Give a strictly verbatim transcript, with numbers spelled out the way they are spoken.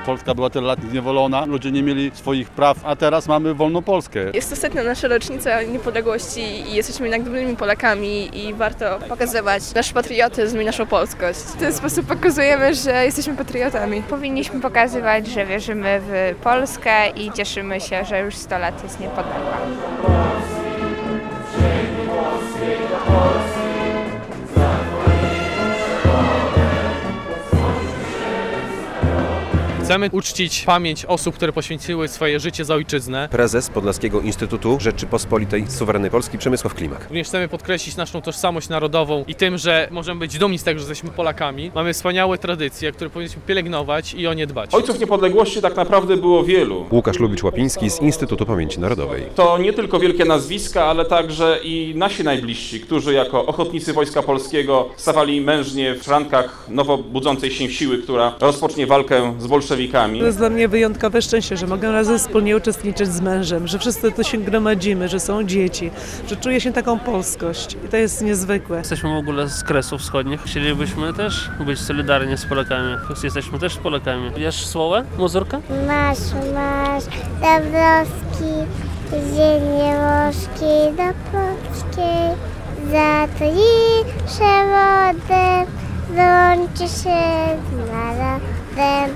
Polska była tyle lat zniewolona, ludzie nie mieli swoich praw, a teraz mamy wolną Polskę. Jest to setna nasza rocznica niepodległości i jesteśmy jednak dobrymi Polakami i warto pokazywać nasz patriotyzm i naszą polskość. W ten sposób pokazujemy, że jesteśmy patriotami. Powinniśmy pokazywać, że wierzymy w Polskę i cieszymy się, że już sto lat jest niepodległa. Chcemy uczcić pamięć osób, które poświęciły swoje życie za ojczyznę. Prezes Podlaskiego Instytutu Rzeczypospolitej Suwerennej Polski Przemysław Klimak. Również chcemy podkreślić naszą tożsamość narodową i tym, że możemy być dumni z tego, że jesteśmy Polakami. Mamy wspaniałe tradycje, które powinniśmy pielęgnować i o nie dbać. Ojców niepodległości tak naprawdę było wielu. Łukasz Lubicz-Łapiński z Instytutu Pamięci Narodowej. To nie tylko wielkie nazwiska, ale także i nasi najbliżsi, którzy jako ochotnicy Wojska Polskiego stawali mężnie w szrankach nowo budzącej się siły, która rozpocznie walkę z bolszewikami. To jest dla mnie wyjątkowe szczęście, że mogę razem wspólnie uczestniczyć z mężem, że wszyscy tu się gromadzimy, że są dzieci, że czuję się taką polskość i to jest niezwykłe. Jesteśmy w ogóle z Kresów Wschodnich. Chcielibyśmy też być solidarni z Polakami. Jesteśmy też Polakami. Wiesz słowo? Mazurka? Masz, masz, Dąbrowski, ziemię łożki do polskiej, za to liszę wodę, wyłączy się z narodem.